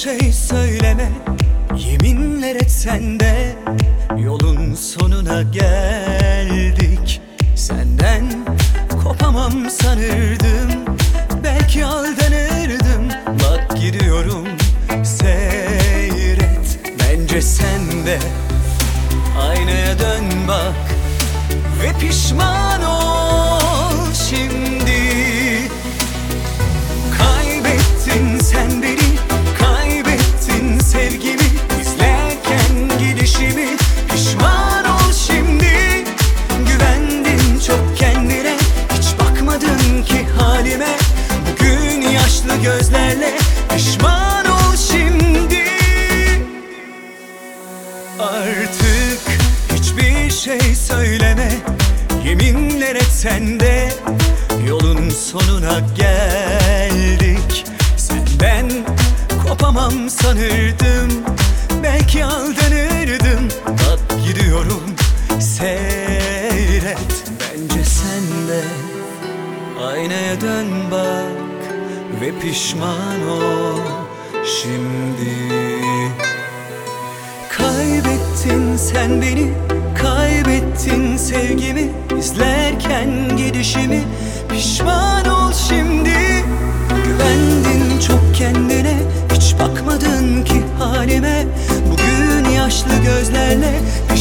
şey söyleme, yeminler etsen de yolun sonuna geldik. Senden kopamam sanırdım, belki aldanırdım. Bak gidiyorum, seyret. Bence sen de aynaya dön bak ve pişman ol şimdi. Kaybettin sen beni, kaybettin sevgimi, izlerken gidişimi. Pişman ol şimdi. Güvendin çok kendine, hiç bakmadın ki halime. Bugün yaşlı gözlerle pişman ol şimdi. Artık hiçbir şey söyleme, yeminler etsen de yolun sonuna geldik. Senden kopamam sanırdım, belki aldanırdım. Bak gidiyorum, seyret. Bence sen de aynaya dön bak ve pişman ol şimdi. Kaybettin sen beni, kaybettin sevgimi, izlerken gidişimi. Pişman ol şimdi. Güvendin çok kendine, hiç bakmadın ki halime. Bugün yaşlı gözlerle